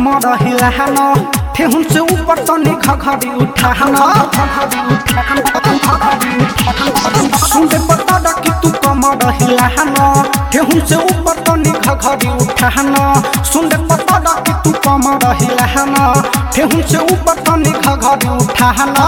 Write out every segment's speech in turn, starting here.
कमर हिलाना ठेहुन से ऊपर तनी घघरी उठाना सुनते पता कि तू कमर हिलाना ठेहुन से ऊपर तनी घघरी उठाना सुनते पता कि तू कमर हिलाना ठेहुन से ऊपर तनी घघरी उठाना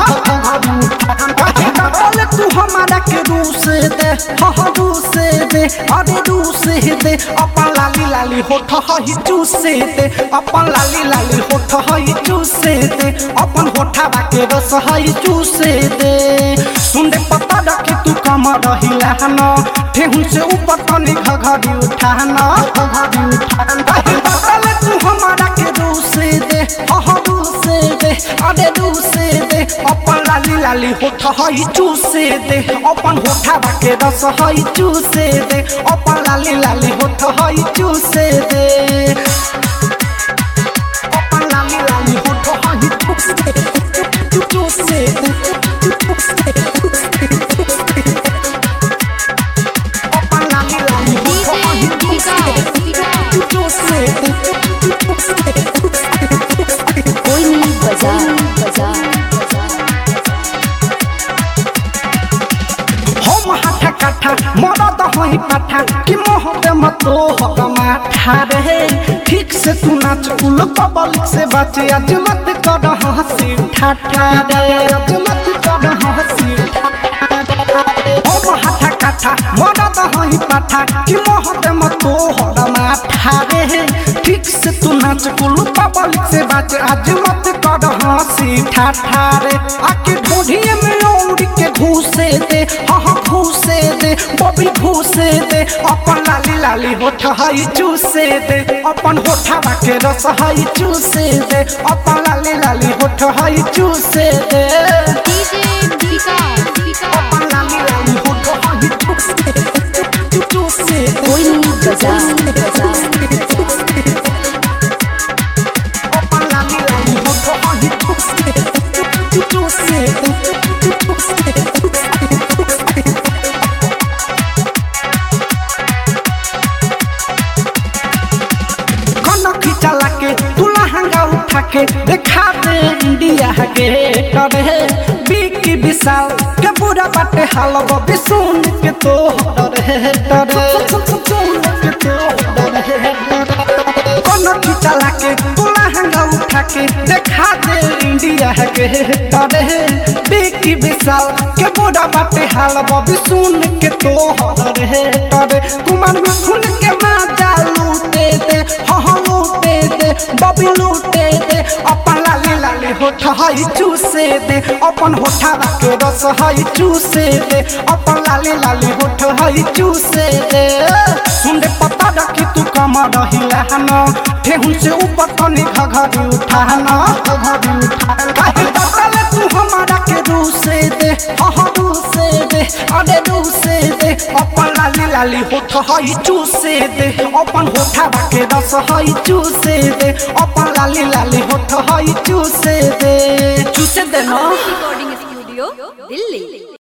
बोले तू हमारा के रूस दे रूस दे अरे रूस दे अपन लाली लाली होठ ही चूसे दे अपन लाली लाली होठ ही चूसे दे अपन होठा के रस ही चूसे दे सुन दे पता कि तू कमर हिलाना ठेहुन से ऊपर तनी घघरी उठाना बोले तू हमारा के रूस दे रूस दे अरे रूस दे अपन लाली लाली होठ ही चूसे दे अपन होठा के रस ही चूसे दे अपन लाली लाली होठ ही चूसे दे अपन लाली लाली होठ ही चूसे दे चूसे दे अपन लाली लाली होठ ही चूसे दे कोई नहीं बजा मरद हई पाठा कि मोहब्बत मतो हमाठा रे ठीक से तू नाच कुल पब्लिक से बचे आज मत कर हंसी ठाठा रे आज मत कर हंसी ठाठा काठा मरद हई पाठा कि मोहब्बत मतो हमाठा रे ठीक से तू नाच कुल पब्लिक से बचे आज मत कर हंसी ठाठा रे आके ढोढिए में उड़ के घुसे दे घुसे दे बबी घुसे दे अपन लाली लाली होठ हई चूसे दे अपन होठा के रस हई चूसे दे अपन लाली लाली होठ हई चूसे दे अपन लाली लाली होठ हई चूसे दे चूसे कोई नहीं बजा अपन लाली लाली होठ हई चूसे दे चूसे दे चला के तुला हंगा उठा के देखा दे इंडिया के करे बिकी विशाल के पूरा बाटे हाल बबी सुन के तो डरे सुन के तो डरे कनखी चला के तुला हंगा उठा के देखा दे इंडिया के करे बिकी विशाल के पूरा बाटे हाल बबी सुन के तो डरे कुमार में सुन के मजा लूटे दे लूटे दे बबी लूटे दे अपन लाली लाली होठ हई चूसे दे अपन होठा के रस हई चूसे दे अपन लाली लाली होठ हई चूसे दे सुन दे पता कि तू कमर हिलाना ठेहुन से ऊपर तनी घघरी उठाना बोले तू हमारा के रूसे दे रूसे दे अरे रूसे दे अपन लाली लाली होठ हई चूसे दे अपन होठा के रस हई चूसे दे अपन लाली लाली होठ हई चूसे दे ना रिकॉर्डिंग स्टूडियो दिल्ली।